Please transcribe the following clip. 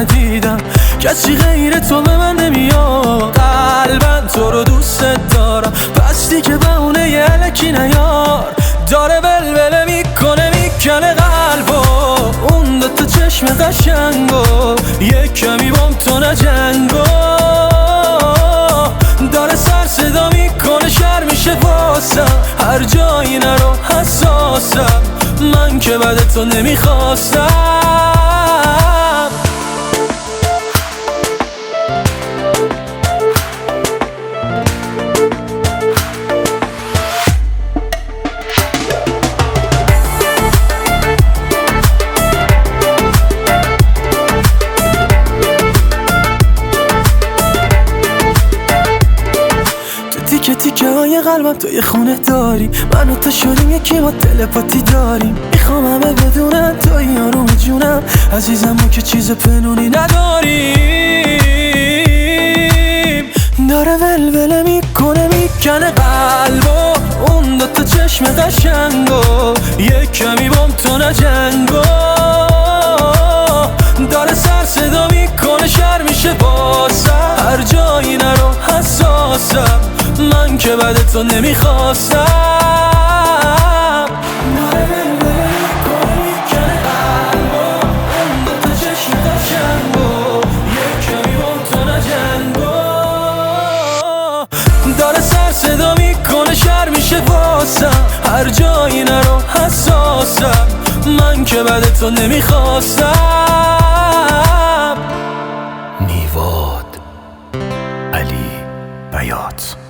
ندیدم، کسی غیر تو به من نمیاد. قلبم تو رو دوست دارم، پس دیگه بهونه یه الکی نیار. داره ولوله میکنه میکنه قلبو، اون دوتا چشم قشنگو، یک کمی بام تو نجنگو. داره سر صدا میکنه شر میشه واسم، هر جایی نرو حساسم، من که بعد تو نمیخواستم. تیکه تیکه های قلبم تو یه خونه داری، من و تو شدیم یکی، ما تلپاتی داریم. میخوام همه بدونن تو یارو جونم، عزیزم ما که چیز پنونی نداریم. داره ولوله میکنه میکنه قلبو، اون دوتا چشم قشنگو، یک کمی بام تو نجنگو. داره سر صدا میکنه شر میشه واسم، هر جایی نرو حساسم، من که بعد تو نمیخواستم. داره ولوله میکنه میکنه قلبو، اون دوتا چشم قشنگو، یک کمی بام تو نجنگو. داره سر صدا میکنه شر میشه واسم، هر جایی نرو حساسم، من که بعد تو نمیخواستم. نیواد علی بیات.